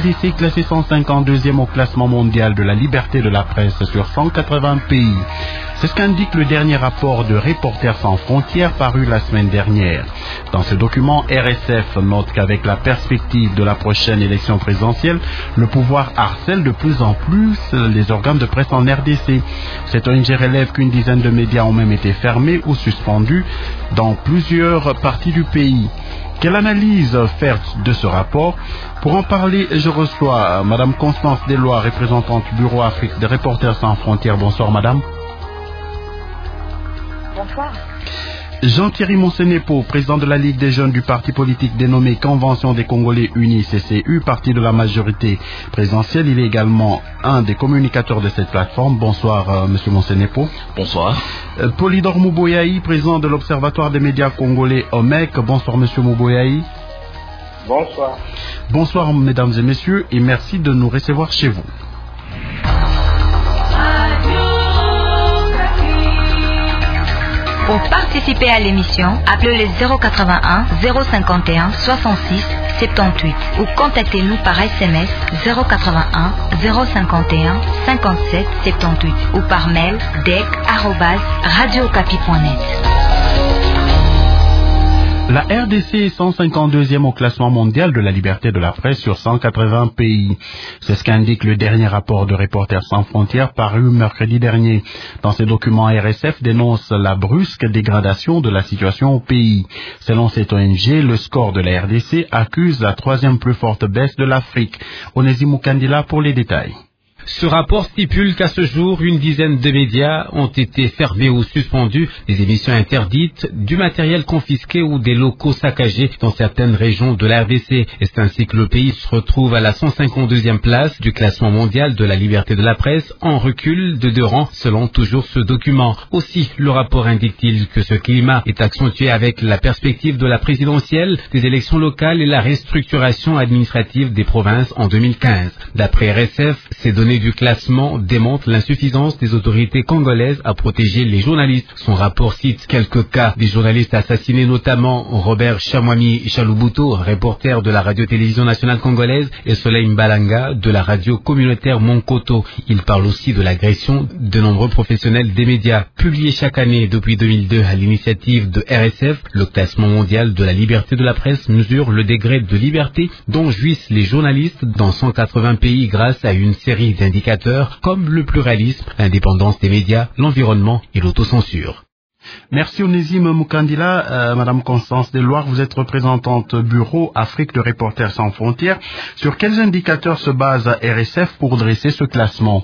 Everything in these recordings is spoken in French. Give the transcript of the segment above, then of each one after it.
RDC classé 152e au classement mondial de la liberté de la presse sur 180 pays. C'est ce qu'indique le dernier rapport de Reporters sans frontières paru la semaine dernière. Dans ce document, RSF note qu'avec la perspective de la prochaine élection présidentielle, le pouvoir harcèle de plus en plus les organes de presse en RDC. Cette ONG relève qu'une dizaine de médias ont même été fermés ou suspendus dans plusieurs parties du pays. Quelle analyse faire de ce rapport? Pour en parler, je reçois Madame Constance Deslois, représentante du Bureau Afrique des Reporters sans frontières. Bonsoir Madame. Bonsoir. Jean-Thierry Monsenepo, président de la Ligue des jeunes du parti politique dénommé Convention des Congolais Unis, CCU, parti de la majorité présidentielle. Il est également un des communicateurs de cette plateforme. Bonsoir, Monsieur Monsenepo. Bonsoir. Polydor Mouboyaï, président de l'Observatoire des médias congolais OMEC. Bonsoir, Monsieur Mouboyaï. Bonsoir. Bonsoir, mesdames et messieurs, et merci de nous recevoir chez vous. Pour participer à l'émission, appelez le 081 051 66 78 ou contactez-nous par SMS 081 051 57 78 ou par mail dec@radiocapi.net. La RDC est 152e au classement mondial de la liberté de la presse sur 180 pays. C'est ce qu'indique le dernier rapport de Reporters sans frontières paru mercredi dernier. Dans ces documents, RSF dénonce la brusque dégradation de la situation au pays. Selon cette ONG, le score de la RDC accuse la troisième plus forte baisse de l'Afrique. Onésimo Kandila pour les détails. Ce rapport stipule qu'à ce jour, une dizaine de médias ont été fermés ou suspendus, des émissions interdites, du matériel confisqué ou des locaux saccagés dans certaines régions de la RDC. Et c'est ainsi que le pays se retrouve à la 152e place du classement mondial de la liberté de la presse, en recul de 2 rangs selon toujours ce document. Aussi, le rapport indique-t-il que ce climat est accentué avec la perspective de la présidentielle, des élections locales et la restructuration administrative des provinces en 2015. D'après RSF, ces données du classement démontre l'insuffisance des autorités congolaises à protéger les journalistes. Son rapport cite quelques cas des journalistes assassinés, notamment Robert Chamwami Chalubuto, reporter de la radio-télévision nationale congolaise, et Soleil Mbalanga de la radio communautaire Monkoto. Il parle aussi de l'agression de nombreux professionnels des médias. Publié chaque année depuis 2002 à l'initiative de RSF, le classement mondial de la liberté de la presse mesure le degré de liberté dont jouissent les journalistes dans 180 pays grâce à une série d'indicateurs comme le pluralisme, l'indépendance des médias, l'environnement et l'autocensure. Merci Onésime Mukandila. Madame Constance Deslois, vous êtes représentante Bureau Afrique de Reporters sans frontières. Sur quels indicateurs se base RSF pour dresser ce classement?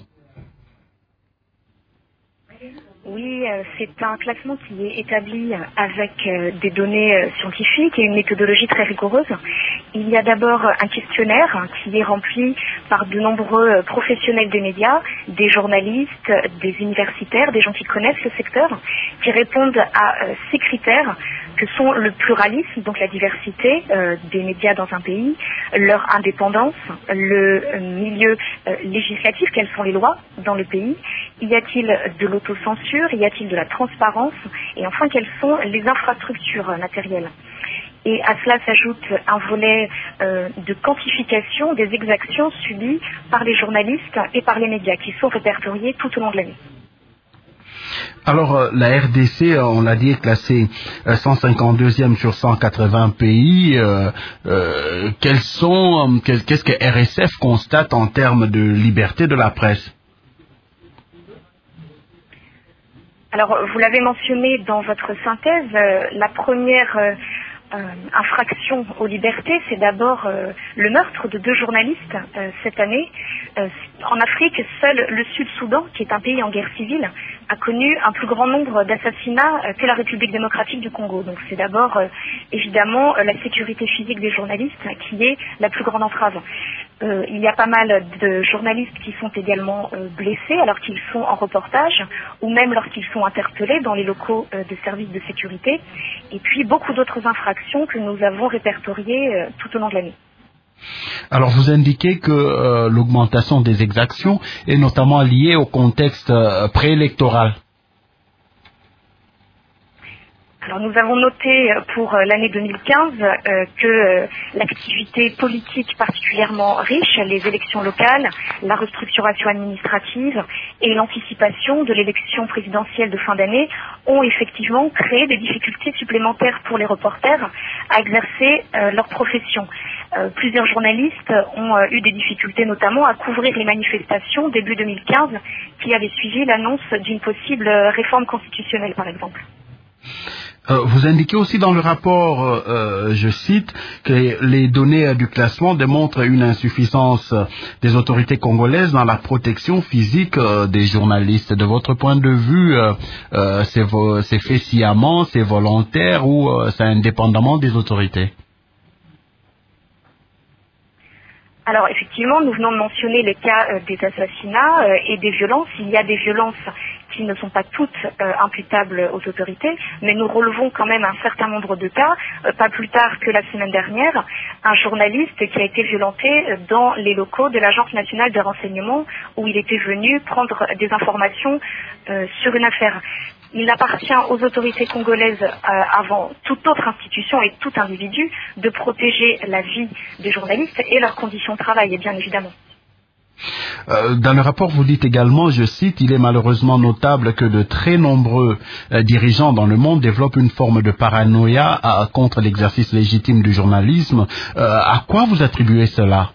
Oui, c'est un classement qui est établi avec des données scientifiques et une méthodologie très rigoureuse. Il y a d'abord un questionnaire qui est rempli par de nombreux professionnels des médias, des journalistes, des universitaires, des gens qui connaissent le secteur, qui répondent à ces critères que sont le pluralisme, donc la diversité des médias dans un pays, leur indépendance, le milieu législatif, quelles sont les lois dans le pays, y a-t-il de l'autocensure, y a-t-il de la transparence, et enfin quelles sont les infrastructures matérielles. Et à cela s'ajoute un volet de quantification des exactions subies par les journalistes et par les médias qui sont répertoriés tout au long de l'année. Alors, la RDC, on l'a dit, est classée 152e sur 180 pays. Qu'est-ce que RSF constate en termes de liberté de la presse? Alors, vous l'avez mentionné dans votre synthèse, la première infraction aux libertés, c'est d'abord le meurtre de 2 journalistes cette année. En Afrique, seul le Sud-Soudan, qui est un pays en guerre civile, a connu un plus grand nombre d'assassinats que la République démocratique du Congo. Donc c'est d'abord évidemment la sécurité physique des journalistes qui est la plus grande entrave. Il y a pas mal de journalistes qui sont également blessés alors qu'ils sont en reportage ou même lorsqu'ils sont interpellés dans les locaux des services de sécurité. Et puis beaucoup d'autres infractions que nous avons répertoriées tout au long de l'année. Alors vous indiquez que l'augmentation des exactions est notamment liée au contexte préélectoral. Alors nous avons noté pour l'année 2015 que l'activité politique particulièrement riche, les élections locales, la restructuration administrative et l'anticipation de l'élection présidentielle de fin d'année ont effectivement créé des difficultés supplémentaires pour les reporters à exercer leur profession. Plusieurs journalistes ont eu des difficultés notamment à couvrir les manifestations début 2015 qui avaient suivi l'annonce d'une possible réforme constitutionnelle par exemple. Vous indiquez aussi dans le rapport, je cite, que les données du classement démontrent une insuffisance des autorités congolaises dans la protection physique des journalistes. De votre point de vue, c'est fait sciemment, c'est volontaire ou c'est indépendamment des autorités? Alors effectivement, nous venons de mentionner les cas des assassinats et des violences. Il y a des violences qui ne sont pas toutes imputables aux autorités, mais nous relevons quand même un certain nombre de cas. Pas plus tard que la semaine dernière, un journaliste qui a été violenté dans les locaux de l'Agence nationale de renseignement où il était venu prendre des informations sur une affaire. Il appartient aux autorités congolaises, avant toute autre institution et tout individu, de protéger la vie des journalistes et leurs conditions de travail, bien évidemment. Dans le rapport, vous dites également, je cite, il est malheureusement notable que de très nombreux dirigeants dans le monde développent une forme de paranoïa contre l'exercice légitime du journalisme. À quoi vous attribuez cela?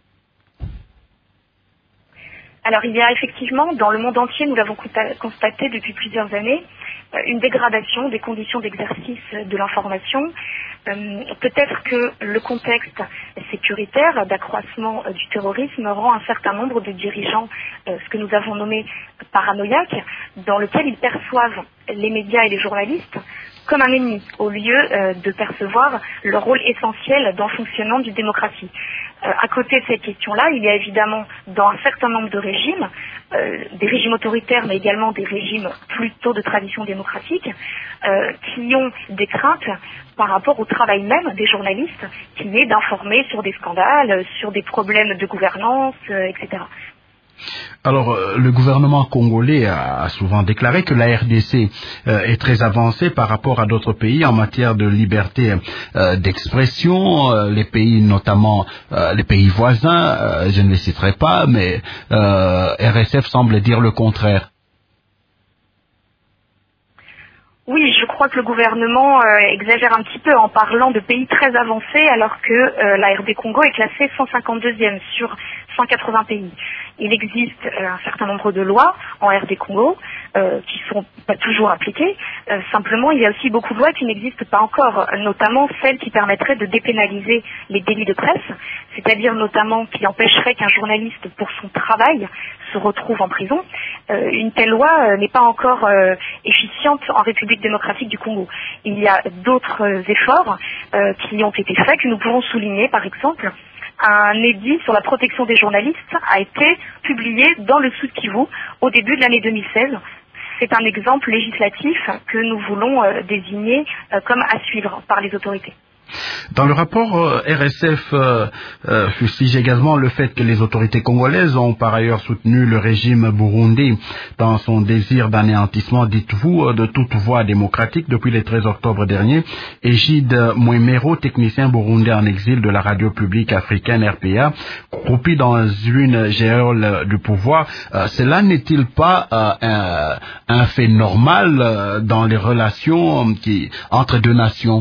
Alors il y a effectivement, dans le monde entier, nous l'avons constaté depuis plusieurs années, une dégradation des conditions d'exercice de l'information. Peut-être que le contexte sécuritaire d'accroissement du terrorisme rend un certain nombre de dirigeants, ce que nous avons nommé paranoïaques, dans lequel ils perçoivent les médias et les journalistes comme un ennemi, au lieu de percevoir leur rôle essentiel dans le fonctionnement d'une démocratie. À côté de cette question-là, il y a évidemment dans un certain nombre de régimes, des régimes autoritaires, mais également des régimes plutôt de tradition démocratique, qui ont des craintes par rapport au travail même des journalistes, qui est d'informer sur des scandales, sur des problèmes de gouvernance, etc. Alors, le gouvernement congolais a souvent déclaré que la RDC est très avancée par rapport à d'autres pays en matière de liberté d'expression. Les pays, notamment les pays voisins, je ne les citerai pas, mais RSF semble dire le contraire. Oui, je crois que le gouvernement exagère un petit peu en parlant de pays très avancés alors que la RD Congo est classée 152e sur 180 pays. Il existe un certain nombre de lois en RD Congo qui sont pas toujours appliquées. Simplement, il y a aussi beaucoup de lois qui n'existent pas encore, notamment celles qui permettraient de dépénaliser les délits de presse, c'est-à-dire notamment qui empêcheraient qu'un journaliste, pour son travail, se retrouve en prison. Une telle loi n'est pas encore efficiente en République démocratique du Congo. Il y a d'autres efforts qui ont été faits, que nous pouvons souligner, par exemple. Un édit sur la protection des journalistes a été publié dans le Sud Kivu au début de l'année 2016. C'est un exemple législatif que nous voulons désigner comme à suivre par les autorités. Dans le rapport, RSF fustige également le fait que les autorités congolaises ont par ailleurs soutenu le régime burundais dans son désir d'anéantissement, dites-vous, de toute voie démocratique depuis le 13 octobre dernier. Egide Mwemero, technicien burundais en exil de la radio publique africaine RPA, croupi dans une géole du pouvoir, cela n'est-il pas un fait normal dans les relations entre deux nations?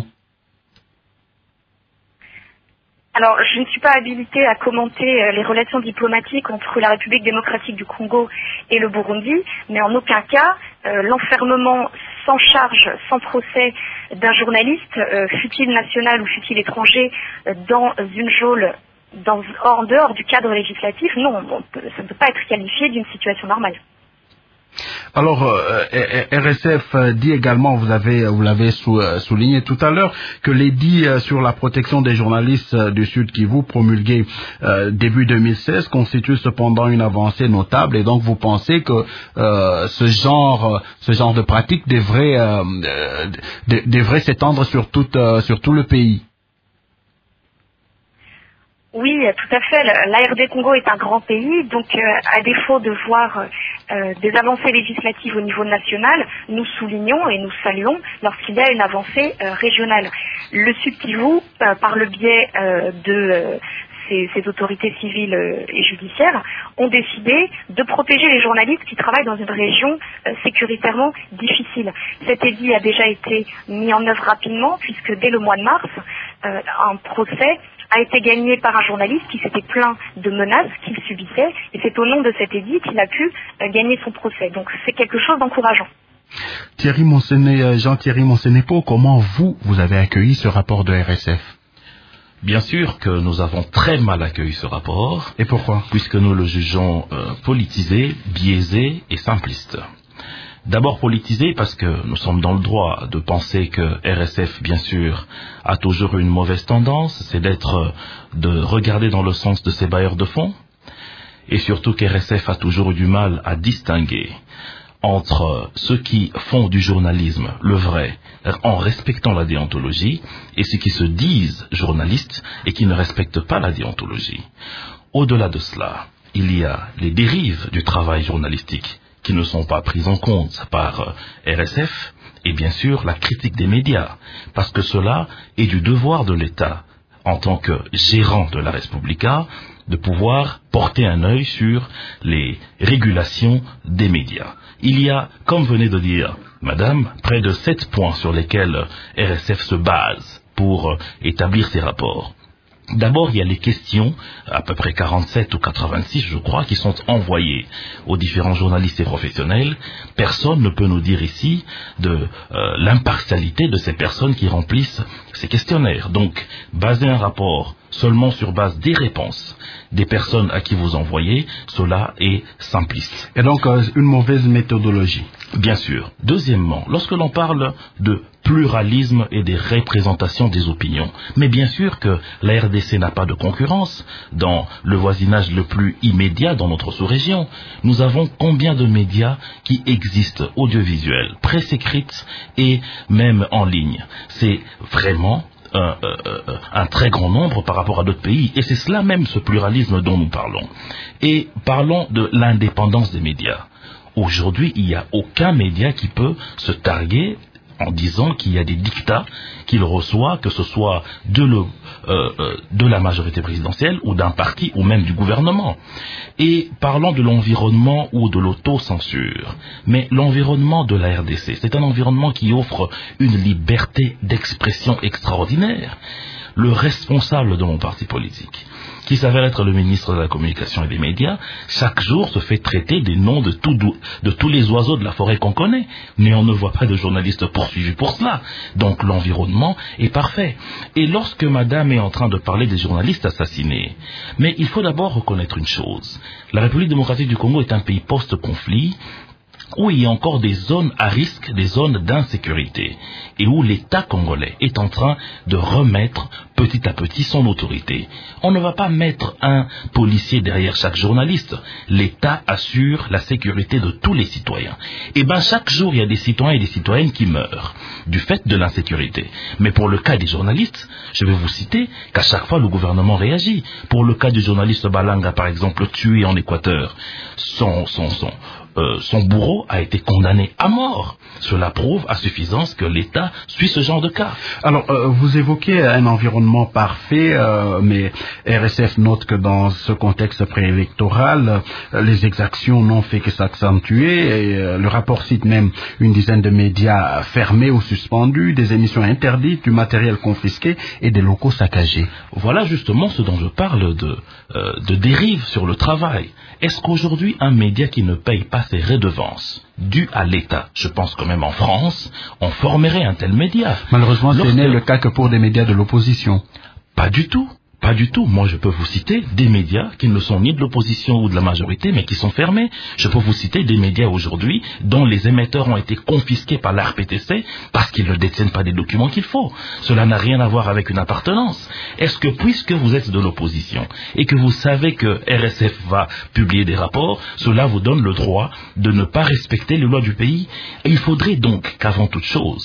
Alors, je ne suis pas habilitée à commenter les relations diplomatiques entre la République démocratique du Congo et le Burundi, mais en aucun cas, l'enfermement sans charge, sans procès d'un journaliste, fût-il national ou fût-il étranger, dans une geôle en dehors du cadre législatif, non, ça ne peut pas être qualifié d'une situation normale. Alors, RSF dit également, vous l'avez souligné tout à l'heure, que l'édit sur la protection des journalistes du Sud Kivu promulgué début 2016 constitue cependant une avancée notable, et donc vous pensez que ce genre de pratique devrait s'étendre sur tout le pays. Oui, tout à fait. L'ARD Congo est un grand pays, donc à défaut de voir des avancées législatives au niveau national, nous soulignons et nous saluons lorsqu'il y a une avancée régionale. Le Sud Kivu, par le biais de ces autorités civiles et judiciaires, ont décidé de protéger les journalistes qui travaillent dans une région sécuritairement difficile. Cet édit a déjà été mis en œuvre rapidement, puisque dès le mois de mars, un procès a été gagné par un journaliste qui s'était plaint de menaces qu'il subissait, et c'est au nom de cet édit qu'il a pu gagner son procès. Donc c'est quelque chose d'encourageant. Jean-Thierry Monsenepo, comment vous avez accueilli ce rapport de RSF? Bien sûr que nous avons très mal accueilli ce rapport. Et pourquoi? Puisque nous le jugeons politisé, biaisé et simpliste. D'abord politisé parce que nous sommes dans le droit de penser que RSF, bien sûr, a toujours une mauvaise tendance, c'est de regarder dans le sens de ses bailleurs de fonds, et surtout qu'RSF a toujours eu du mal à distinguer entre ceux qui font du journalisme le vrai, en respectant la déontologie, et ceux qui se disent journalistes et qui ne respectent pas la déontologie. Au-delà de cela, il y a les dérives du travail journalistique qui ne sont pas prises en compte par RSF, et bien sûr la critique des médias, parce que cela est du devoir de l'État, en tant que gérant de la Respublica, de pouvoir porter un œil sur les régulations des médias. Il y a, comme venait de dire Madame, près de 7 points sur lesquels RSF se base pour établir ses rapports. D'abord, il y a les questions, à peu près 47 ou 86, je crois, qui sont envoyées aux différents journalistes et professionnels. Personne ne peut nous dire ici de l'impartialité de ces personnes qui remplissent ces questionnaires. Donc, baser un rapport seulement sur base des réponses des personnes à qui vous envoyez, cela est simpliste. Et donc, une mauvaise méthodologie. Bien sûr. Deuxièmement, lorsque l'on parle de pluralisme et des représentations des opinions, mais bien sûr que la RDC n'a pas de concurrence dans le voisinage le plus immédiat dans notre sous-région. Nous avons combien de médias qui existent, audiovisuels, presse écrite et même en ligne? C'est vraiment un très grand nombre par rapport à d'autres pays, et c'est cela même, ce pluralisme dont nous parlons. Et parlons de l'indépendance des médias. Aujourd'hui, il n'y a aucun média qui peut se targuer en disant qu'il y a des dictats qu'il reçoit, que ce soit de la majorité présidentielle ou d'un parti ou même du gouvernement. Et parlons de l'environnement ou de l'autocensure. Mais l'environnement de la RDC, c'est un environnement qui offre une liberté d'expression extraordinaire. Le responsable de mon parti politique, qui s'avère être le ministre de la Communication et des Médias, chaque jour se fait traiter des noms de tous les oiseaux de la forêt qu'on connaît. Mais on ne voit pas de journalistes poursuivis pour cela. Donc l'environnement est parfait. Et lorsque madame est en train de parler des journalistes assassinés, mais il faut d'abord reconnaître une chose. La République démocratique du Congo est un pays post-conflit, où il y a encore des zones à risque, des zones d'insécurité, et où l'État congolais est en train de remettre petit à petit son autorité. On ne va pas mettre un policier derrière chaque journaliste. L'État assure la sécurité de tous les citoyens. Et bien chaque jour, il y a des citoyens et des citoyennes qui meurent du fait de l'insécurité. Mais pour le cas des journalistes, je vais vous citer qu'à chaque fois le gouvernement réagit. Pour le cas du journaliste Balanga, par exemple, tué en Équateur, son bourreau a été condamné à mort. Cela prouve à suffisance que l'État suit ce genre de cas. Alors, vous évoquez un environnement parfait, mais RSF note que dans ce contexte préélectoral, les exactions n'ont fait que s'accentuer. Et, le rapport cite même une dizaine de médias fermés ou suspendus, des émissions interdites, du matériel confisqué et des locaux saccagés. Voilà justement ce dont je parle de dérive sur le travail. Est-ce qu'aujourd'hui, un média qui ne paye pas ses redevances dues à l'État, je pense que même en France, on formerait un tel média? Malheureusement, ce n'est le cas que pour des médias de l'opposition. Pas du tout. Pas du tout. Moi, je peux vous citer des médias qui ne sont ni de l'opposition ou de la majorité, mais qui sont fermés. Je peux vous citer des médias aujourd'hui dont les émetteurs ont été confisqués par l'ARPTC parce qu'ils ne détiennent pas des documents qu'il faut. Cela n'a rien à voir avec une appartenance. Est-ce que puisque vous êtes de l'opposition et que vous savez que RSF va publier des rapports, cela vous donne le droit de ne pas respecter les lois du pays? Et il faudrait donc qu'avant toute chose,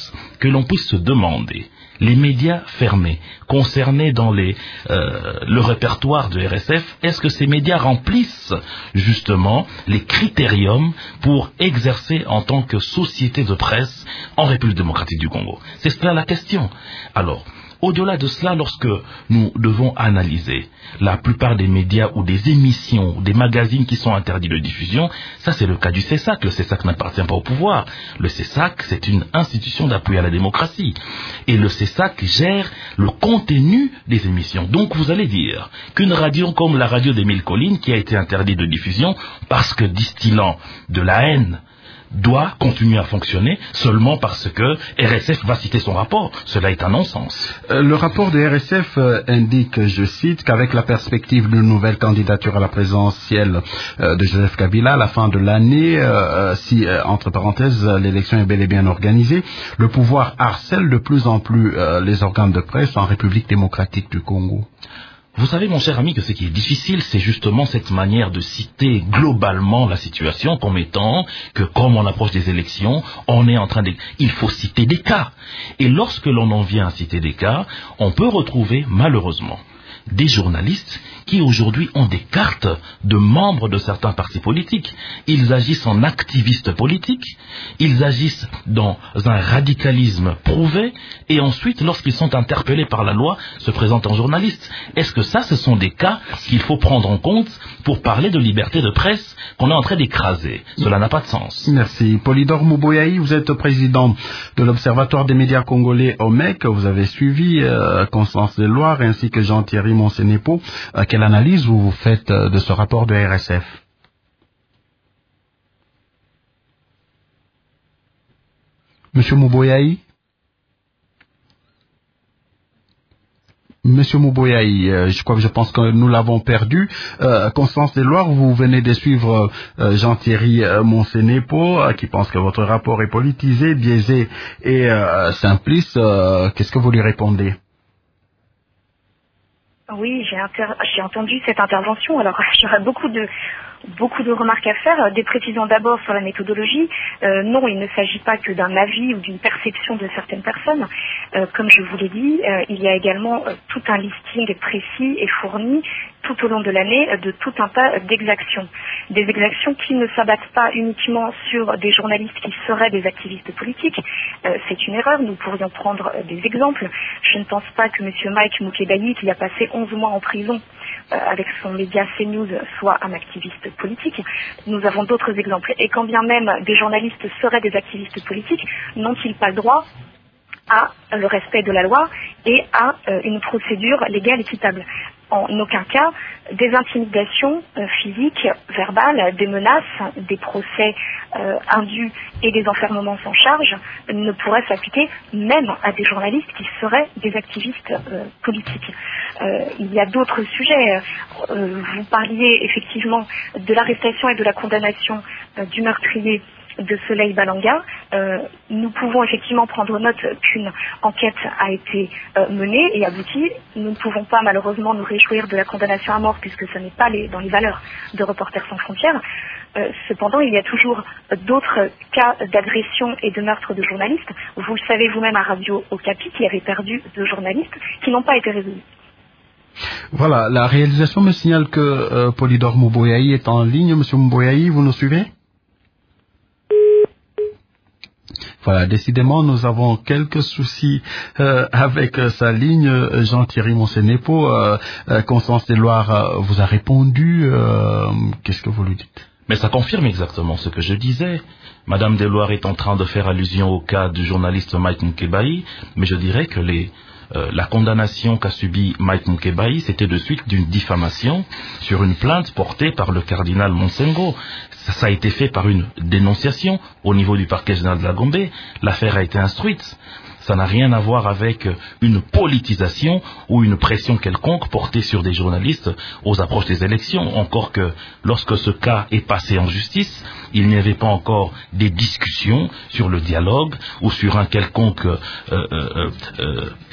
que l'on puisse se demander, les médias fermés, concernés dans le répertoire de RSF, est-ce que ces médias remplissent justement les critériums pour exercer en tant que société de presse en République démocratique du Congo? C'est cela la question. Alors, au-delà de cela, lorsque nous devons analyser la plupart des médias ou des émissions, des magazines qui sont interdits de diffusion, ça c'est le cas du CESAC. Le CESAC n'appartient pas au pouvoir. Le CESAC, c'est une institution d'appui à la démocratie. Et le CESAC gère le contenu des émissions. Donc vous allez dire qu'une radio comme la radio des Mille Collines, qui a été interdite de diffusion parce que distillant de la haine, doit continuer à fonctionner seulement parce que RSF va citer son rapport. Cela est un non-sens. Le rapport de RSF indique, je cite, qu'avec la perspective d'une nouvelle candidature à la présidentielle de Joseph Kabila à la fin de l'année, si, entre parenthèses, l'élection est bel et bien organisée, le pouvoir harcèle de plus en plus les organes de presse en République démocratique du Congo. Vous savez, mon cher ami, que ce qui est difficile, c'est justement cette manière de citer globalement la situation comme étant que, comme on approche des élections, on est en train de... Il faut citer des cas. Et lorsque l'on en vient à citer des cas, on peut retrouver, malheureusement, des journalistes qui aujourd'hui ont des cartes de membres de certains partis politiques. Ils agissent en activistes politiques, ils agissent dans un radicalisme prouvé, et ensuite, lorsqu'ils sont interpellés par la loi, se présentent en journalistes. Est-ce que ça, ce sont des cas qu'il faut prendre en compte pour parler de liberté de presse qu'on est en train d'écraser? Cela n'a pas de sens. Merci. Polydore Mouboyaï, vous êtes président de l'Observatoire des médias congolais OMEC. Vous avez suivi Constance Deloire ainsi que Jean-Thierry Monsenepo. Quelle analyse vous faites de ce rapport de RSF? Monsieur Mouboyaï? Monsieur Mouboyaï, je pense que nous l'avons perdu. Constance Deloire, vous venez de suivre Jean-Thierry Monsenepo, qui pense que votre rapport est politisé, biaisé et simpliste. Qu'est-ce que vous lui répondez? Oui, j'ai entendu cette intervention. Alors, j'aurais beaucoup de remarques à faire. Des précisions d'abord sur la méthodologie. Non, il ne s'agit pas que d'un avis ou d'une perception de certaines personnes. Comme je vous l'ai dit, il y a également tout un listing précis et fourni tout au long de l'année de tout un tas d'exactions. Des exactions qui ne s'abattent pas uniquement sur des journalistes qui seraient des activistes politiques. C'est une erreur, nous pourrions prendre des exemples. Je ne pense pas que M. Mike Mukebayi, qui a passé 11 mois en prison avec son média CNews, soit un activiste politique. Nous avons d'autres exemples. Et quand bien même des journalistes seraient des activistes politiques, n'ont-ils pas le droit à le respect de la loi et à une procédure légale équitable? En aucun cas, des intimidations physiques, verbales, des menaces, des procès indus et des enfermements sans charge ne pourraient s'appliquer même à des journalistes qui seraient des activistes politiques. Il y a d'autres sujets. Vous parliez effectivement de l'arrestation et de la condamnation du meurtrier de Soleil Balanga. Nous pouvons effectivement prendre note qu'une enquête a été menée et aboutie. Nous ne pouvons pas malheureusement nous réjouir de la condamnation à mort puisque ce n'est pas dans les valeurs de Reporters sans frontières. Cependant, il y a toujours d'autres cas d'agression et de meurtre de journalistes. Vous le savez vous-même à Radio Okapi qui avait perdu 2 journalistes qui n'ont pas été résolus. Voilà, la réalisation me signale que Polydore Mouboyaï est en ligne. Monsieur Mouboyaï, vous nous suivez? Voilà, décidément, nous avons quelques soucis avec sa ligne. Jean-Thierry Monsenepo, Constance Deloire vous a répondu. Qu'est-ce que vous lui dites? Mais ça confirme exactement ce que je disais. Madame Deloire est en train de faire allusion au cas du journaliste Mike Mukebayi, mais je dirais que la condamnation qu'a subie Mike Mukebayi, c'était de suite d'une diffamation sur une plainte portée par le cardinal Monsengo. Ça a été fait par une dénonciation au niveau du parquet général de la Gombe. L'affaire a été instruite. Ça n'a rien à voir avec une politisation ou une pression quelconque portée sur des journalistes aux approches des élections. Encore que lorsque ce cas est passé en justice, il n'y avait pas encore des discussions sur le dialogue ou sur un quelconque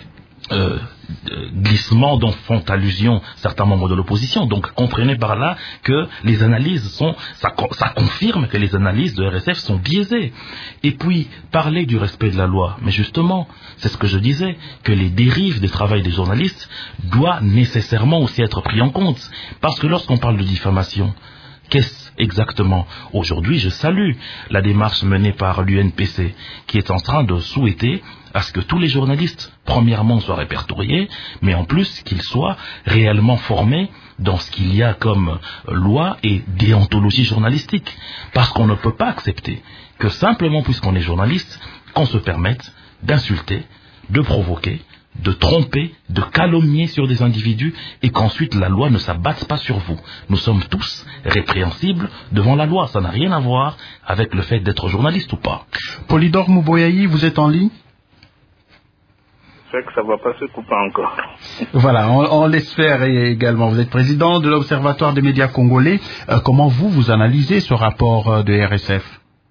glissement dont font allusion certains membres de l'opposition. Donc comprenez par là que les analyses ça confirme que les analyses de RSF sont biaisées. Et puis parler du respect de la loi, mais justement c'est ce que je disais, que les dérives du travail des journalistes doivent nécessairement aussi être pris en compte, parce que lorsqu'on parle de diffamation, qu'est-ce exactement? Aujourd'hui, je salue la démarche menée par l'UNPC, qui est en train de souhaiter à ce que tous les journalistes, premièrement, soient répertoriés, mais en plus qu'ils soient réellement formés dans ce qu'il y a comme loi et déontologie journalistique. Parce qu'on ne peut pas accepter que simplement puisqu'on est journaliste, qu'on se permette d'insulter, de provoquer, de tromper, de calomnier sur des individus et qu'ensuite la loi ne s'abatte pas sur vous. Nous sommes tous répréhensibles devant la loi. Ça n'a rien à voir avec le fait d'être journaliste ou pas. Polydore Mouboyayi, vous êtes en ligne? C'est que ça ne va pas se couper encore. Voilà, on l'espère également. Vous êtes président de l'Observatoire des médias congolais. Comment vous analysez ce rapport de RSF?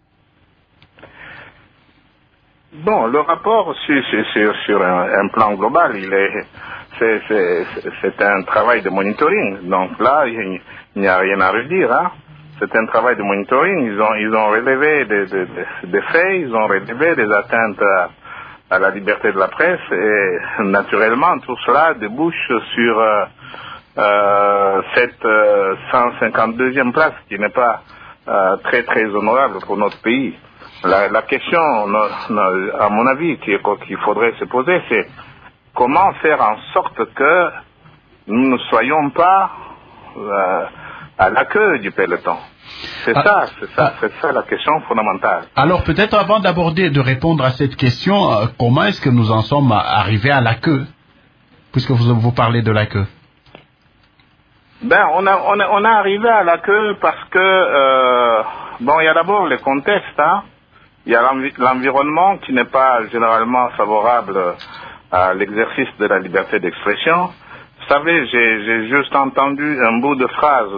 Bon, le rapport sur un plan global, c'est un travail de monitoring. Donc là, il n'y a rien à redire. Hein. C'est un travail de monitoring. Ils ont relevé des faits, ils ont relevé des atteintes à la liberté de la presse et naturellement tout cela débouche sur cette 152e place qui n'est pas très très honorable pour notre pays. La question, à mon avis, qu'il faudrait se poser, c'est comment faire en sorte que nous ne soyons pas à la queue du peloton. C'est ça la question fondamentale. Alors peut-être avant de répondre à cette question, comment est-ce que nous en sommes arrivés à la queue, puisque vous parlez de la queue? Ben, on est arrivé à la queue parce que il y a d'abord le contexte, hein. Il y a l'environnement qui n'est pas généralement favorable à l'exercice de la liberté d'expression. Vous savez, j'ai juste entendu un bout de phrase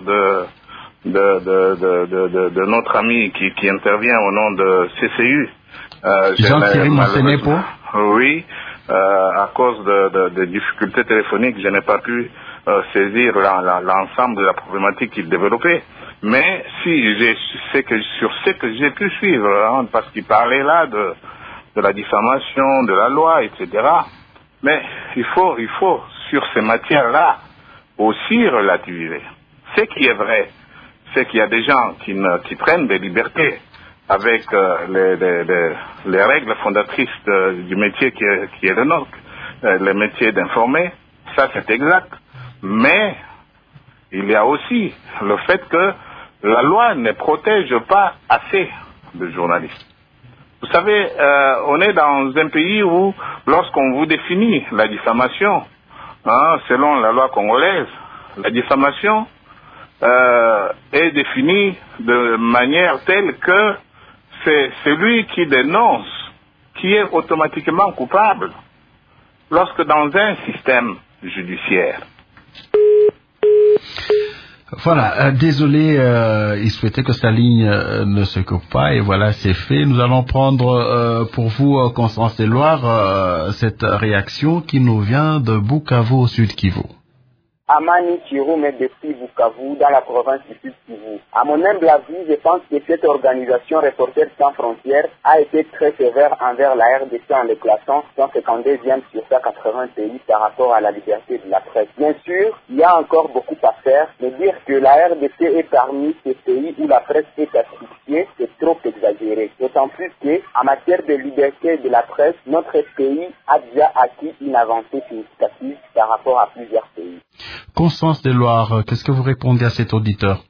de notre ami qui intervient au nom de CCU. Jean-Thierry Monsenepo. Oui, à cause de difficultés téléphoniques, je n'ai pas pu saisir l'ensemble de la problématique qu'il développait. Mais sur ce que j'ai pu suivre, hein, parce qu'il parlait là de la diffamation, de la loi, etc. Mais il faut sur ces matières-là aussi relativiser. Ce qui est vrai, c'est qu'il y a des gens qui prennent des libertés avec les règles fondatrices du métier qui est le nôtre, le métier d'informer. Ça, c'est exact. Mais il y a aussi le fait que la loi ne protège pas assez de journalistes. Vous savez, on est dans un pays où, lorsqu'on vous définit la diffamation, hein, selon la loi congolaise, la diffamation est définie de manière telle que c'est celui qui dénonce qui est automatiquement coupable lorsque dans un système judiciaire. Voilà, désolé, il souhaitait que sa ligne ne se coupe pas et voilà, c'est fait. Nous allons prendre pour vous, Constance Éloire, cette réaction qui nous vient de Bukavu au Sud Kivu. Amani Chiroume depuis Bukavu, dans la province du Sud Kivu. À mon humble avis, je pense que cette organisation Reporters sans frontières a été très sévère envers la RDC en le classant 152e sur 180 pays par rapport à la liberté de la presse. Bien sûr, il y a encore beaucoup à faire, mais dire que la RDC est parmi ces pays où la presse est asphyxiée, c'est trop exagéré. D'autant plus que, en matière de liberté de la presse, notre pays a déjà acquis une avancée significative par rapport à plusieurs pays. Constance Deloire, qu'est-ce que vous répondez à cet auditeur?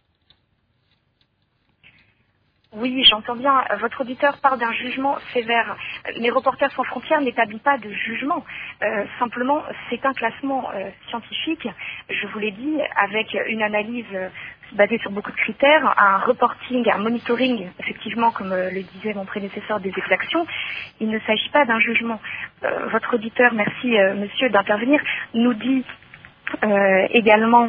Oui, j'entends bien. Votre auditeur parle d'un jugement sévère. Les Reporters sans frontières n'établit pas de jugement. Simplement, c'est un classement scientifique, je vous l'ai dit, avec une analyse basée sur beaucoup de critères, un reporting, un monitoring, effectivement, comme le disait mon prédécesseur, des exactions. Il ne s'agit pas d'un jugement. Votre auditeur, merci monsieur d'intervenir, nous dit également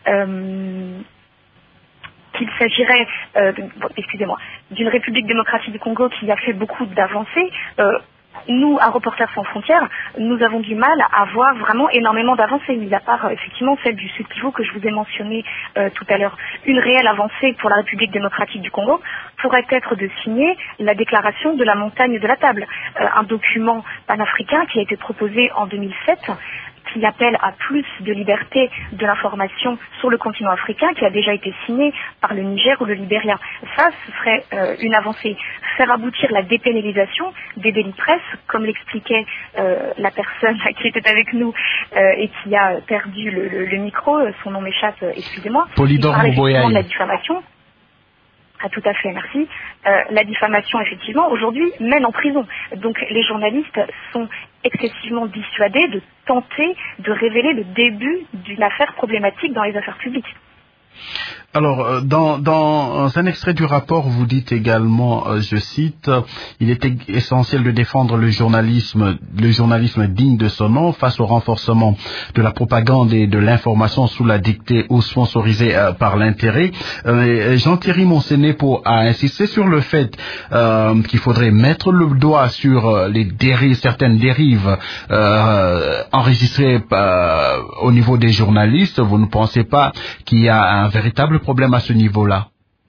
qu'il s'agirait, d'une République démocratique du Congo qui a fait beaucoup d'avancées. Nous, à Reporters sans frontières, nous avons du mal à voir vraiment énormément d'avancées, mis à part effectivement celle du Sud Kivu que je vous ai mentionné tout à l'heure. Une réelle avancée pour la République démocratique du Congo pourrait être de signer la déclaration de la montagne de la table, un document panafricain qui a été proposé en 2007, qui appelle à plus de liberté de l'information sur le continent africain, qui a déjà été signé par le Niger ou le Libéria. Ça, ce serait une avancée. Faire aboutir la dépénalisation des délits de presse, comme l'expliquait la personne qui était avec nous et qui a perdu le micro, son nom m'échappe, excusez-moi. Polydore Muboyayi. De la diffamation. Ah, tout à fait, merci. La diffamation, effectivement, aujourd'hui, mène en prison. Donc, les journalistes sont excessivement dissuadés de tenter de révéler le début d'une affaire problématique dans les affaires publiques. Alors, dans un extrait du rapport, vous dites également, je cite, il est essentiel de défendre le journalisme digne de son nom face au renforcement de la propagande et de l'information sous la dictée ou sponsorisée par l'intérêt. Jean-Thierry Monsenepo a insisté sur le fait qu'il faudrait mettre le doigt sur les dérives, certaines dérives enregistrées au niveau des journalistes. Vous ne pensez pas qu'il y a un véritable problème à ce niveau-là?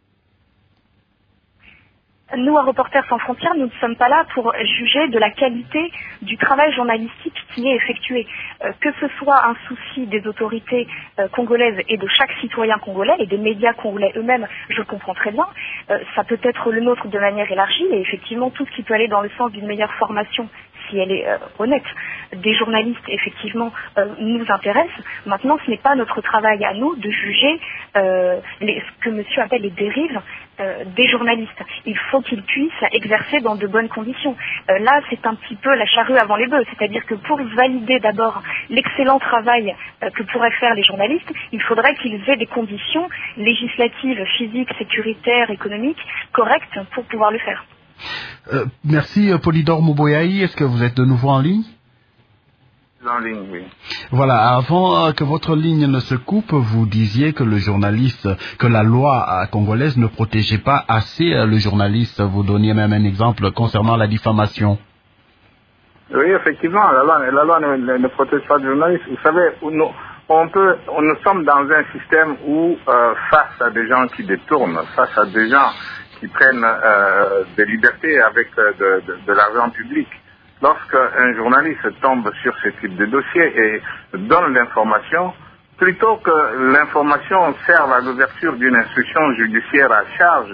Nous, à Reporters sans frontières, nous ne sommes pas là pour juger de la qualité du travail journalistique qui est effectué. Que ce soit un souci des autorités congolaises et de chaque citoyen congolais et des médias congolais eux-mêmes, je le comprends très bien. Ça peut être le nôtre de manière élargie et effectivement tout ce qui peut aller dans le sens d'une meilleure formation, si elle est honnête, des journalistes, effectivement, nous intéresse. Maintenant, ce n'est pas notre travail à nous de juger ce que monsieur appelle les dérives des journalistes. Il faut qu'ils puissent exercer dans de bonnes conditions. Là, c'est un petit peu la charrue avant les bœufs, c'est-à-dire que pour valider d'abord l'excellent travail que pourraient faire les journalistes, il faudrait qu'ils aient des conditions législatives, physiques, sécuritaires, économiques correctes pour pouvoir le faire. Merci Polydore Muboyayi. Est-ce que vous êtes de nouveau en ligne? En ligne, oui. Voilà, avant que votre ligne ne se coupe, vous disiez que que la loi congolaise ne protégeait pas assez le journaliste. Vous donniez même un exemple concernant la diffamation. Oui, effectivement, la loi ne protège pas le journaliste. Vous savez, nous sommes dans un système où, face à des gens qui détournent, face à des gens qui prennent des libertés avec de l'argent public, lorsque un journaliste tombe sur ce type de dossier et donne l'information, plutôt que l'information serve à l'ouverture d'une instruction judiciaire à charge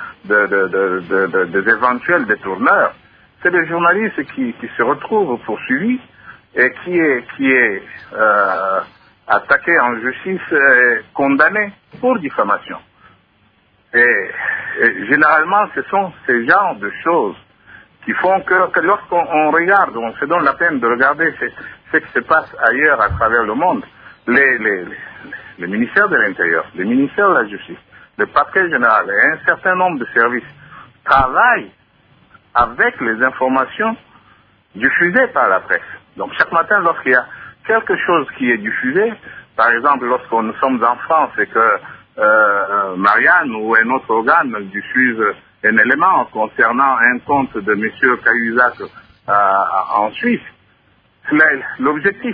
des éventuels détourneurs, c'est le journaliste qui se retrouve poursuivi et qui est attaqué en justice et condamné pour diffamation. Et généralement, ce sont ces genres de choses qui font que lorsqu'on regarde, on se donne la peine de regarder ce qui se passe ailleurs à travers le monde, les ministères de l'Intérieur, les ministères de la Justice, le parquet général et un certain nombre de services travaillent avec les informations diffusées par la presse. Donc chaque matin, lorsqu'il y a quelque chose qui est diffusé, par exemple lorsque nous sommes en France et que Marianne ou un autre organe diffuse un élément concernant un compte de M. Cahuzac en Suisse, l'objectif,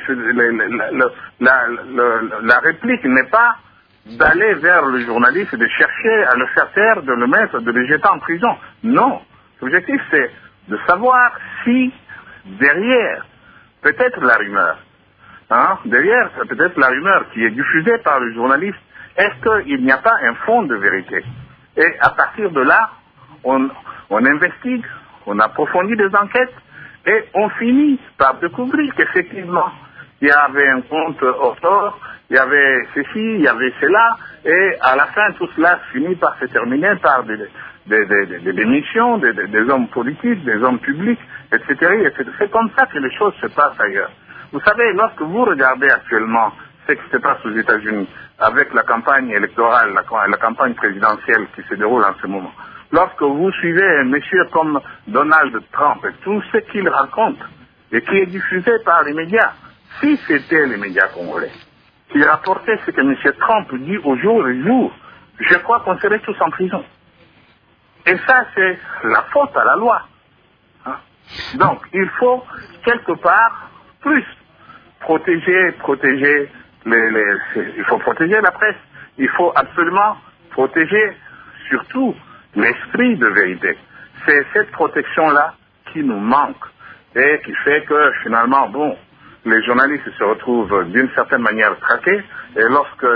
la réplique n'est pas d'aller vers le journaliste, de chercher à le faire taire, de le mettre, de le jeter en prison. Non. L'objectif, c'est de savoir si derrière, peut-être la rumeur, derrière peut-être la rumeur qui est diffusée par le journaliste, est-ce qu'il n'y a pas un fond de vérité? Et à partir de là, on investigue, on approfondit des enquêtes et on finit par découvrir qu'effectivement, il y avait un compte offshore, il y avait ceci, il y avait cela, et à la fin, tout cela finit par se terminer par des missions, des hommes politiques, des hommes publics, etc. C'est comme ça que les choses se passent ailleurs. Vous savez, lorsque vous regardez actuellement ce qui se passe aux États-Unis avec la campagne électorale, la campagne présidentielle qui se déroule en ce moment, lorsque vous suivez un monsieur comme Donald Trump et tout ce qu'il raconte et qui est diffusé par les médias, si c'était les médias congolais qui rapportaient ce que M. Trump dit au jour le jour, je crois qu'on serait tous en prison. Et ça, c'est la faute à la loi. Donc, il faut quelque part plus protéger il faut protéger la presse. Il faut absolument protéger surtout l'esprit de vérité. C'est cette protection-là qui nous manque et qui fait que finalement, les journalistes se retrouvent d'une certaine manière traqués et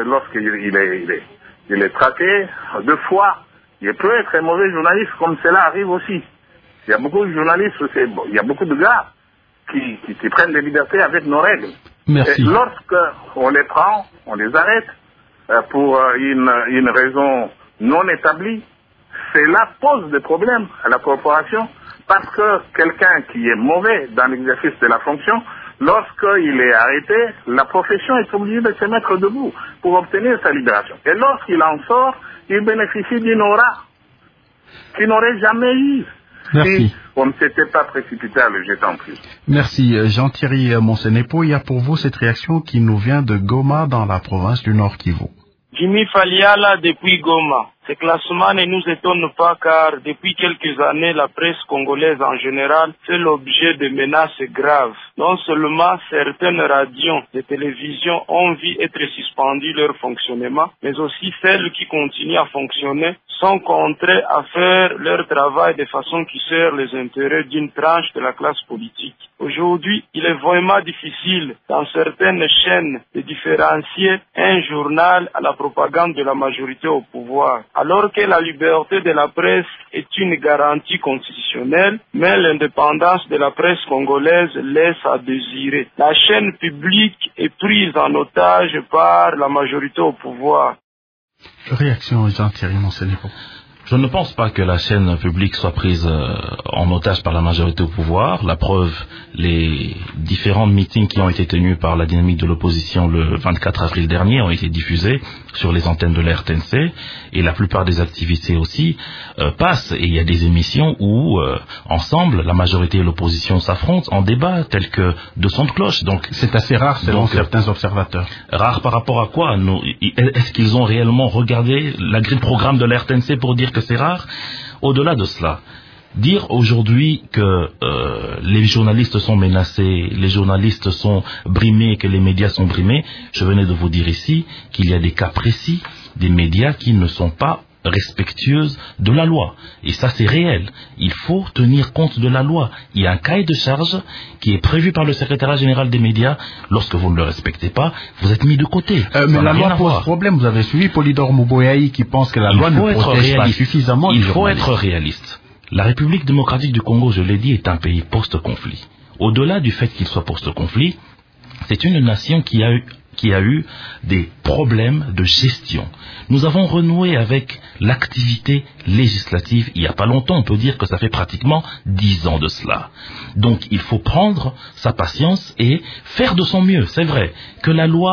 lorsqu'il est traqué, deux fois, il peut être un mauvais journaliste comme cela arrive aussi. Il y a beaucoup de journalistes, il y a beaucoup de gars qui prennent des libertés avec nos règles. Merci. Et lorsqu'on les prend, on les arrête pour une raison non établie, cela pose des problèmes à la corporation parce que quelqu'un qui est mauvais dans l'exercice de la fonction, lorsqu'il est arrêté, la profession est obligée de se mettre debout pour obtenir sa libération. Et lorsqu'il en sort, il bénéficie d'une aura qu'il n'aurait jamais eu. Merci. Si on ne s'était pas précipité à le jeter en prison. Merci. Jean-Thierry Monsenepo, il y a pour vous cette réaction qui nous vient de Goma dans la province du Nord Kivu. Jimmy Faliala depuis Goma. Ce classement ne nous étonne pas car depuis quelques années, la presse congolaise en général fait l'objet de menaces graves. Non seulement certaines radios et télévisions ont vu être suspendues leur fonctionnement, mais aussi celles qui continuent à fonctionner sont contraintes à faire leur travail de façon qui sert les intérêts d'une tranche de la classe politique. Aujourd'hui, il est vraiment difficile dans certaines chaînes de différencier un journal à la propagande de la majorité au pouvoir. Alors que la liberté de la presse est une garantie constitutionnelle, mais l'indépendance de la presse congolaise laisse à désirer. La chaîne publique est prise en otage par la majorité au pouvoir. Réaction Jean-Thierry Monsenepo. Je ne pense pas que la chaîne publique soit prise en otage par la majorité au pouvoir. La preuve, les différents meetings qui ont été tenus par la dynamique de l'opposition le 24 avril dernier ont été diffusés sur les antennes de la RTNC et la plupart des activités aussi passent. Et il y a des émissions où, ensemble, la majorité et l'opposition s'affrontent en débat tel que de son de cloche. Donc, c'est assez rare selon certains observateurs. Rare par rapport à quoi? Est-ce qu'ils ont réellement regardé la grille de programme de la RTNC pour dire que c'est rare? Au-delà de cela, dire aujourd'hui que les journalistes sont menacés, les journalistes sont brimés, que les médias sont brimés, je venais de vous dire ici qu'il y a des cas précis des médias qui ne sont pas respectueuses de la loi. Et ça, c'est réel. Il faut tenir compte de la loi. Il y a un cahier de charge qui est prévu par le secrétariat général des médias. Lorsque vous ne le respectez pas, vous êtes mis de côté. Mais la loi pose problème. Vous avez suivi Polydor Muboyaï qui pense que la loi ne protège pas suffisamment. Il faut être réaliste. La République démocratique du Congo, je l'ai dit, est un pays post-conflit. Au-delà du fait qu'il soit post-conflit, c'est une nation qui a eu des problèmes de gestion. Nous avons renoué avec l'activité législative il n'y a pas longtemps. On peut dire que ça fait pratiquement 10 ans de cela. Donc il faut prendre sa patience et faire de son mieux. C'est vrai que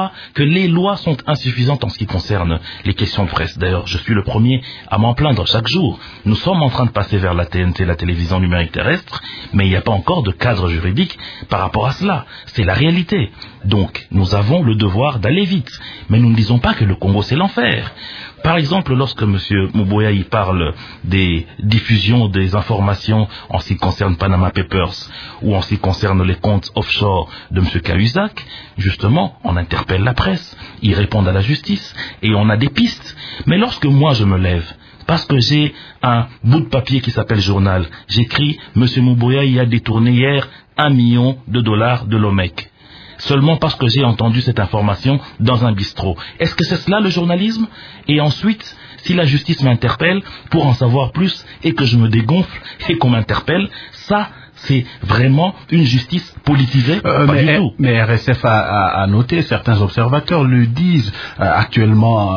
les lois sont insuffisantes en ce qui concerne les questions de presse. D'ailleurs, je suis le premier à m'en plaindre chaque jour. Nous sommes en train de passer vers la TNT, la télévision numérique terrestre, mais il n'y a pas encore de cadre juridique par rapport à cela. C'est la réalité. Donc nous avons le devoir d'aller vite. Mais nous ne disons pas que le Congo c'est l'enfer. Par exemple, lorsque M. Muboyaï parle des diffusions des informations en ce qui concerne Panama Papers ou en ce qui concerne les comptes offshore de M. Cahuzac, justement, on interpelle la presse, ils répondent à la justice et on a des pistes. Mais lorsque moi je me lève, parce que j'ai un bout de papier qui s'appelle journal, j'écris M. Muboyaï a détourné hier $1 million de l'OMEC. Seulement parce que j'ai entendu cette information dans un bistrot. Est-ce que c'est cela le journalisme? Et ensuite, si la justice m'interpelle pour en savoir plus et que je me dégonfle et qu'on m'interpelle, ça, c'est vraiment une justice politisée? Pas du tout. Mais RSF a noté, certains observateurs le disent actuellement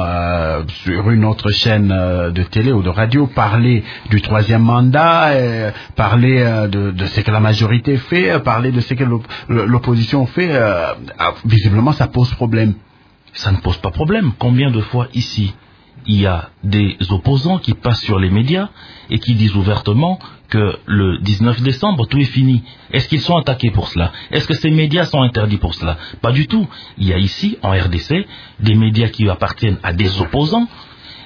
sur une autre chaîne de télé ou de radio, parler du troisième mandat, parler de ce que la majorité fait, parler de ce que l'opposition fait, visiblement ça pose problème. Ça ne pose pas problème. Combien de fois ici il y a des opposants qui passent sur les médias et qui disent ouvertement que le 19 décembre, tout est fini. Est-ce qu'ils sont attaqués pour cela? Est-ce que ces médias sont interdits pour cela? Pas du tout. Il y a ici, en RDC, des médias qui appartiennent à des opposants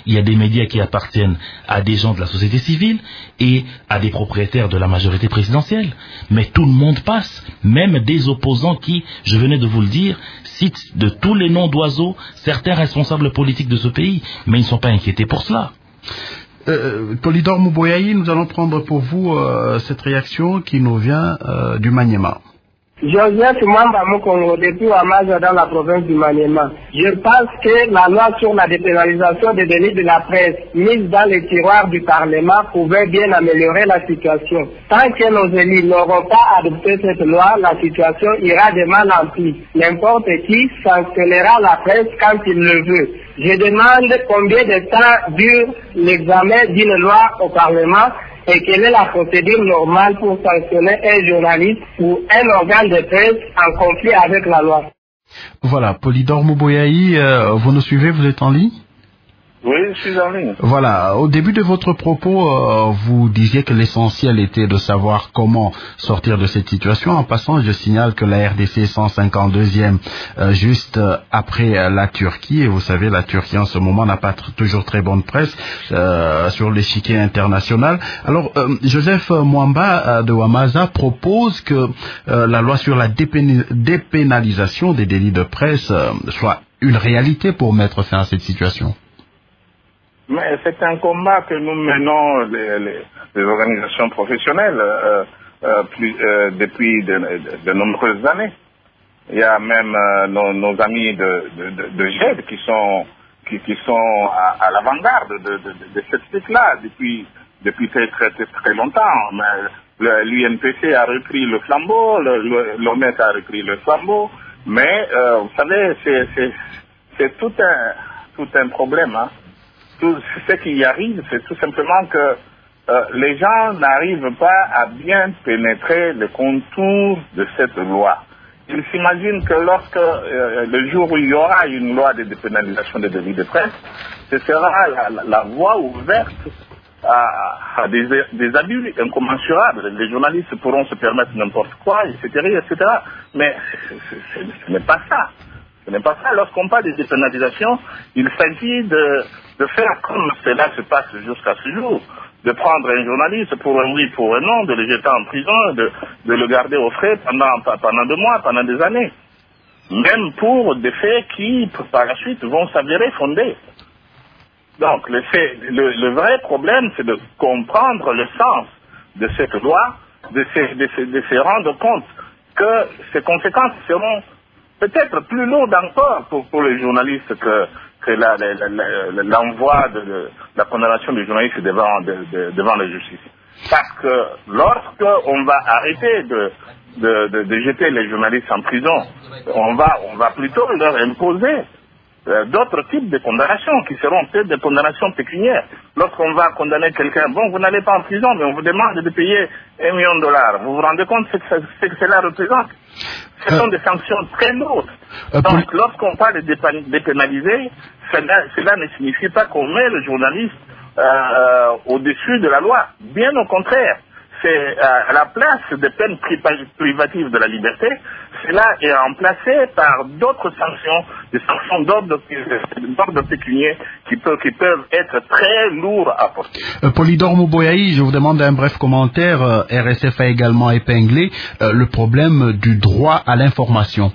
il y a des médias qui appartiennent à des gens de la société civile et à des propriétaires de la majorité présidentielle. Mais tout le monde passe, même des opposants qui, je venais de vous le dire, citent de tous les noms d'oiseaux certains responsables politiques de ce pays, mais ils ne sont pas inquiétés pour cela. Polydore Mouboyayi, nous allons prendre pour vous cette réaction qui nous vient du Maniema. Joseph Mwamba Mukongo, depuis Wamaza dans la province du Maniema. Je pense que la loi sur la dépénalisation des délits de la presse mise dans les tiroirs du Parlement pouvait bien améliorer la situation. Tant que nos élus n'auront pas adopté cette loi, la situation ira de mal en pis. N'importe qui sanctionnera la presse quand il le veut. Je demande combien de temps dure l'examen d'une loi au Parlement et quelle est la procédure normale pour sanctionner un journaliste ou un organe de presse en conflit avec la loi. Voilà, Polydore Mouboyayi, vous nous suivez, vous êtes en ligne? Oui, je suis en ligne. Voilà, au début de votre propos, vous disiez que l'essentiel était de savoir comment sortir de cette situation. En passant, je signale que la RDC est 152e juste après la Turquie. Et vous savez, la Turquie en ce moment n'a pas toujours très bonne presse sur l'échiquier international. Alors, Joseph Mwamba de Wamaza propose que la loi sur la dépénalisation des délits de presse soit une réalité pour mettre fin à cette situation. Mais c'est un combat que nous menons, les organisations professionnelles, depuis de nombreuses années. Il y a même nos amis de GED qui sont à l'avant-garde de cette truc-là depuis très longtemps. Mais l'UNPC a repris le flambeau, l'OMS a repris le flambeau, mais vous savez, c'est tout un problème, hein. Tout ce qui y arrive, c'est tout simplement que les gens n'arrivent pas à bien pénétrer les contours de cette loi. Ils s'imaginent que lorsque le jour où il y aura une loi de dépénalisation des délits de presse, ce sera la voie ouverte à des abus incommensurables. Les journalistes pourront se permettre n'importe quoi, etc. Mais ce n'est pas ça. Ce n'est pas ça. Lorsqu'on parle de dépénalisation, il s'agit de faire comme cela se passe jusqu'à ce jour, de prendre un journaliste pour un oui, pour un non, de le jeter en prison, de le garder au frais pendant 2 mois, pendant des années. Même pour des faits qui, par la suite, vont s'avérer fondés. Donc, le vrai problème, c'est de comprendre le sens de cette loi, de se rendre compte que ces conséquences seront peut-être plus lourdes encore pour les journalistes que l'envoi de la condamnation du journaliste devant la justice. Parce que lorsque on va arrêter de jeter les journalistes en prison, on va plutôt leur imposer d'autres types de condamnations qui seront peut-être des condamnations pécuniaires. Lorsqu'on va condamner quelqu'un, bon, vous n'allez pas en prison, mais on vous demande de payer $1 million. Vous vous rendez compte ce que cela représente? Ce sont des sanctions très lourdes. Donc, lorsqu'on parle de dépénaliser, cela ne signifie pas qu'on met le journaliste au-dessus de la loi. Bien au contraire. C'est à la place des peines privatives de la liberté, cela est remplacé par d'autres sanctions, des sanctions d'ordre pécuniaire qui peuvent être très lourdes à porter. Polydore Mouboyayi, je vous demande un bref commentaire. RSF a également épinglé le problème du droit à l'information.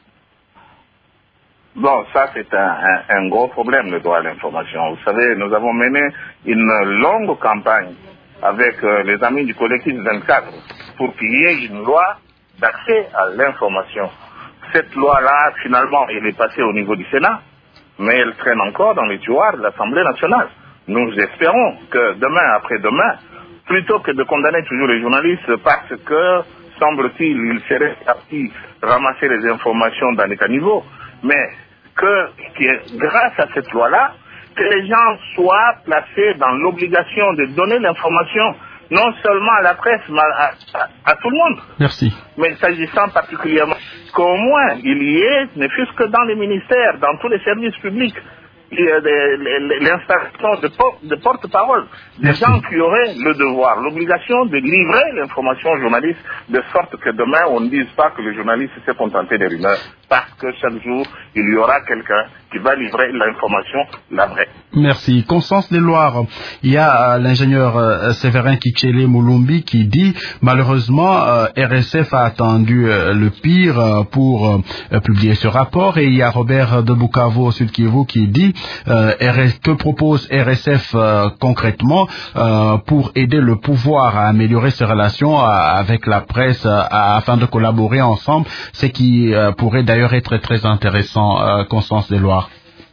Bon, ça c'est un gros problème, le droit à l'information. Vous savez, nous avons mené une longue campagne avec les amis du collectif 24 pour qu'il y ait une loi d'accès à l'information. Cette loi-là, finalement, elle est passée au niveau du Sénat, mais elle traîne encore dans les tiroirs de l'Assemblée nationale. Nous espérons que demain, après-demain, plutôt que de condamner toujours les journalistes parce que, semble-t-il, ils seraient partis ramasser les informations dans les caniveaux, mais que grâce à cette loi-là, que les gens soient placés dans l'obligation de donner l'information, non seulement à la presse, mais à tout le monde. Merci. Mais s'agissant particulièrement qu'au moins il y ait, ne fût-ce que dans les ministères, dans tous les services publics, l'installation de porte-parole, des gens qui auraient le devoir, l'obligation de livrer l'information aux journalistes, de sorte que demain on ne dise pas que le journaliste s'est contenté des rumeurs. parce que chaque jour, il y aura quelqu'un qui va livrer l'information, la vraie. Merci. Constance des Loirs, il y a l'ingénieur Séverin Kichele Moulumbi qui dit malheureusement RSF a attendu le pire pour publier ce rapport, et il y a Robert de Bukavu au Sud Kivu qui dit que propose RSF concrètement pour aider le pouvoir à améliorer ses relations avec la presse afin de collaborer ensemble, ce qui pourrait d'ailleurs être très intéressant. Constance des Loirs.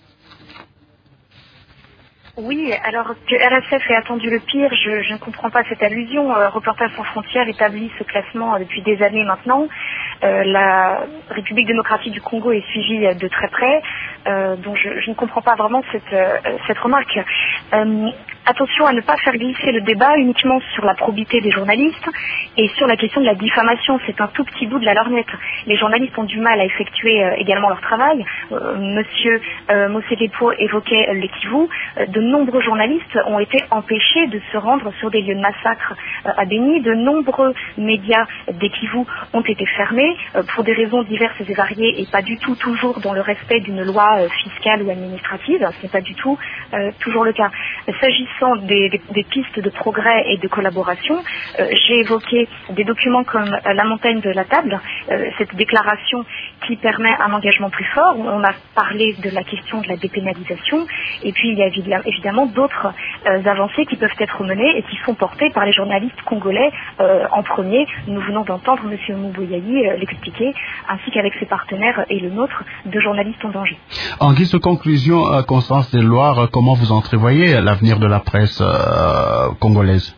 Oui, alors que RSF ait attendu le pire, je ne comprends pas cette allusion. Reporters sans frontières établit ce classement depuis des années maintenant. La République démocratique du Congo est suivie de très près, donc je ne comprends pas vraiment cette remarque. Attention à ne pas faire glisser le débat uniquement sur la probité des journalistes et sur la question de la diffamation. C'est un tout petit bout de la lorgnette. Les journalistes ont du mal à effectuer également leur travail. Monsieur Moselepo évoquait le Kivu. De nombreux journalistes ont été empêchés de se rendre sur des lieux de massacre à Béni. De nombreux médias des Kivu ont été fermés pour des raisons diverses et variées et pas du tout toujours dans le respect d'une loi fiscale ou administrative. Ce n'est pas du tout toujours le cas. S'agissant des pistes de progrès et de collaboration, j'ai évoqué des documents comme la montagne de la table, cette déclaration qui permet un engagement plus fort. On a parlé de la question de la dépénalisation, et puis il y a évidemment d'autres avancées qui peuvent être menées et qui sont portées par les journalistes congolais en premier. Nous venons d'entendre M. Mouboyayi l'expliquer, ainsi qu'avec ses partenaires et le nôtre, de journalistes en danger. En guise de conclusion, Constance des Loirs, comment vous entrevoyez l'avenir de la presse congolaise?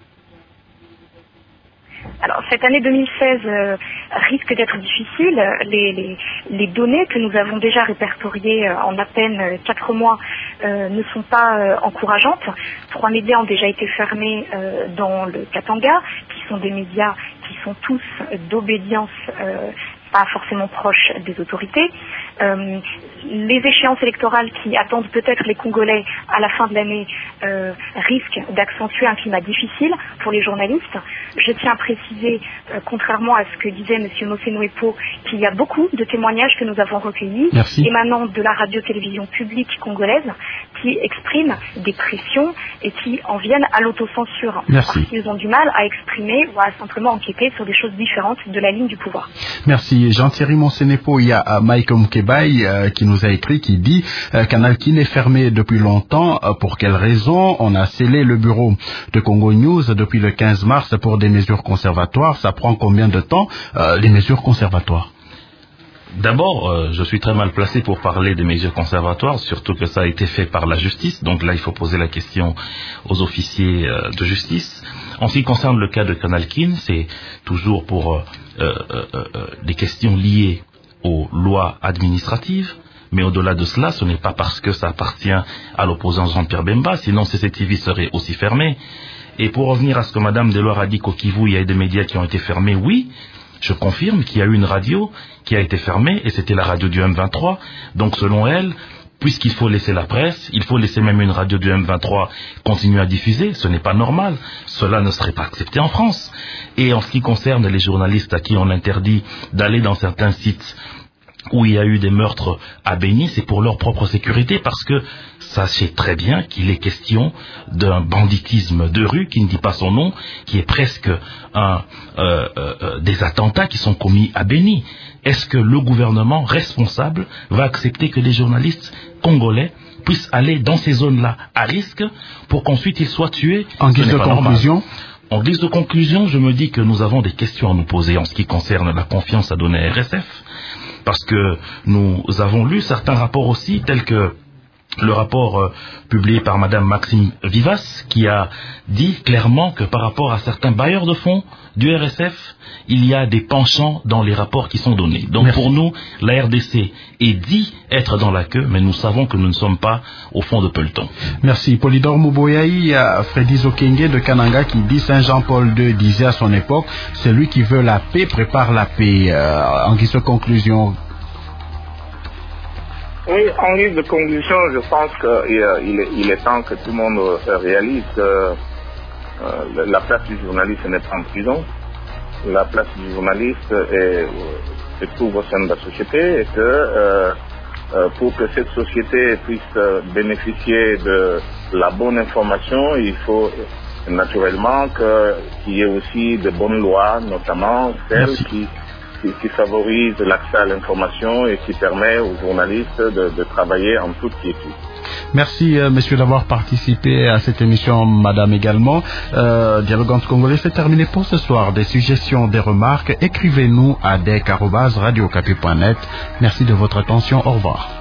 Alors, cette année 2016 risque d'être difficile. Les données que nous avons déjà répertoriées en à peine 4 mois ne sont pas encourageantes. 3 médias ont déjà été fermés dans le Katanga, qui sont des médias qui sont tous d'obédience pas forcément proches des autorités. Les échéances électorales qui attendent peut-être les Congolais à la fin de l'année risquent d'accentuer un climat difficile pour les journalistes. Je tiens à préciser, contrairement à ce que disait M. Mosenoepo, qu'il y a beaucoup de témoignages que nous avons recueillis émanant de la radio-télévision publique congolaise qui expriment des pressions et qui en viennent à l'autocensure. Parce qu'ils ont du mal à exprimer ou à simplement enquêter sur des choses différentes de la ligne du pouvoir. Merci. Jean-Thierry Monsenepo, il y a Mike Mkebai qui nous a écrit, qui dit Canal Kin est fermé depuis longtemps. Pour quelle raison? On a scellé le bureau de Congo News depuis le 15 mars pour des mesures conservatoires. Ça prend combien de temps, les mesures conservatoires? D'abord, je suis très mal placé pour parler des mesures conservatoires, surtout que ça a été fait par la justice. Donc là, il faut poser la question aux officiers de justice. En ce qui concerne le cas de Canal Kin, c'est toujours pour des questions liées aux lois administratives. Mais au-delà de cela, ce n'est pas parce que ça appartient à l'opposant Jean-Pierre Bemba, sinon CCTV serait aussi fermé. Et pour revenir à ce que Mme Deloire a dit qu'au Kivu, il y a des médias qui ont été fermés, oui, je confirme qu'il y a eu une radio qui a été fermée, et c'était la radio du M23. Donc selon elle, puisqu'il faut laisser la presse, il faut laisser même une radio du M23 continuer à diffuser. Ce n'est pas normal. Cela ne serait pas accepté en France. Et en ce qui concerne les journalistes à qui on interdit d'aller dans certains sites où il y a eu des meurtres à Béni, c'est pour leur propre sécurité, parce que sachez très bien qu'il est question d'un banditisme de rue qui ne dit pas son nom, qui est presque des attentats qui sont commis à Béni. Est-ce que le gouvernement responsable va accepter que les journalistes congolais puissent aller dans ces zones-là à risque pour qu'ensuite ils soient tués? En guise de conclusion, en guise de conclusion, je me dis que nous avons des questions à nous poser en ce qui concerne la confiance à donner à RSF, parce que nous avons lu certains rapports aussi, tels que le rapport publié par Mme Maxime Vivas, qui a dit clairement que par rapport à certains bailleurs de fonds du RSF, il y a des penchants dans les rapports qui sont donnés. Donc pour nous, la RDC est dit être dans la queue, mais nous savons que nous ne sommes pas au fond de peloton. Merci. Polydore Mouboyayi, il y a Freddy Zokenge de Kananga qui dit Saint Jean-Paul II disait à son époque, celui qui veut la paix prépare la paix. En guise de conclusion. Oui, en guise de conclusion, je pense qu'il est temps que tout le monde réalise que la place du journaliste n'est pas en prison. La place du journaliste est se trouvent au sein de la société et que pour que cette société puisse bénéficier de la bonne information, il faut naturellement qu'il y ait aussi de bonnes lois, notamment celles qui favorisent l'accès à l'information et qui permet aux journalistes de travailler en toute quiétude. Merci, monsieur, d'avoir participé à cette émission, madame également. Dialogante Congolais, c'est terminé pour ce soir. Des suggestions, des remarques, écrivez-nous à dec@radiocapi.net. Merci de votre attention. Au revoir.